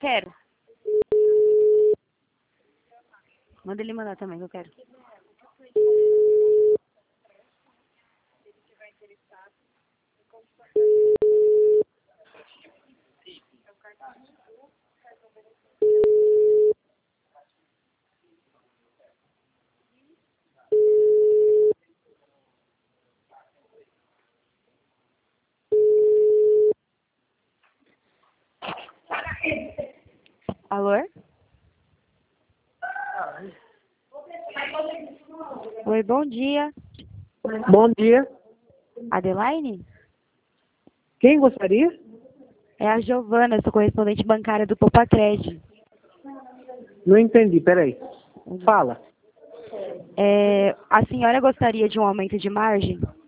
Quero. Manda ele mandar também, que eu quero. Alô? Oi, bom dia. Bom dia. Adeline? Quem gostaria? É a Giovana, sou correspondente bancária do Popacred. Não entendi, peraí. Fala. A senhora gostaria de um aumento de margem?